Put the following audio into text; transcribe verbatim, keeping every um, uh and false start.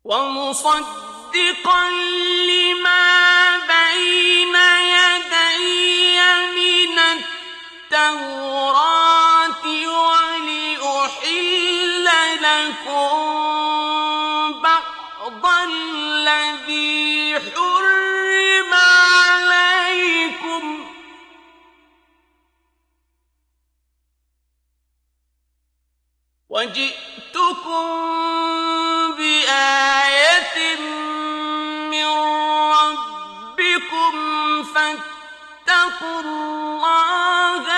ومصدقا لما بين يدي من التوراة ولأحل لكم بعض الذي حرم عليكم وجئتكم بآية من ربكم فاتقوا الله